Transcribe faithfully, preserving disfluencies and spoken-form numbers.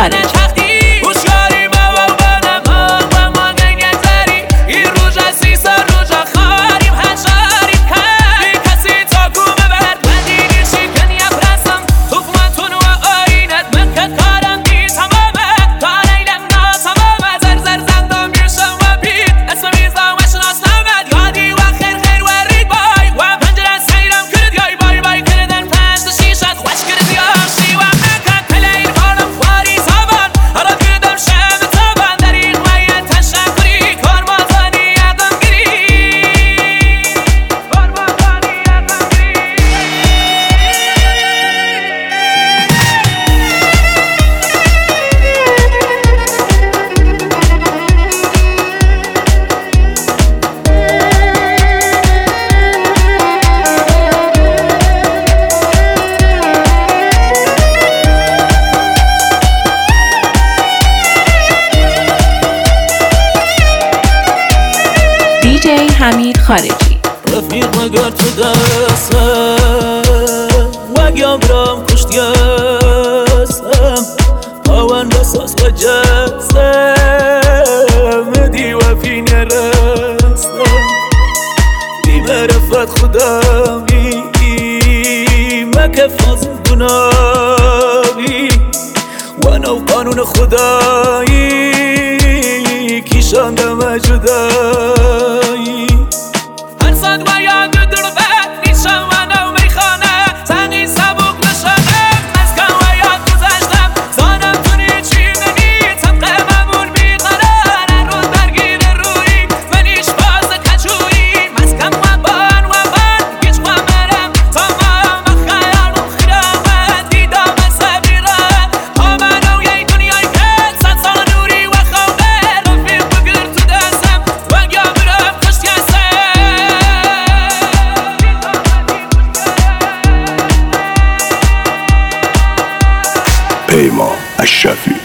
خارجی. دی جی حمید خارجی. رفیق مگر تو دستم وگم برام کشت یاسم هاون بساس و جسم دی وفی نرستم بی معرفت خداوی مکف نازم گناهی و نو قانون خدایی کیشاندم جدایی هر صد و یاد در بد نیشم و نو میخانه تنی سبک نشانه مسکن و یاد گذاشتم زانم تونی چی منی طبق ممون بیقرار روز برگیر روی منیش باز کچوی مسکن و بان و بان گیچ و مرم تمام خیال و خیرامت دیدم سبیرم آمنو یه دنیای که صد سال نوری و خوبه رفیق بگر تو دستم و یا برم خشت یسم پیمان اشرفی.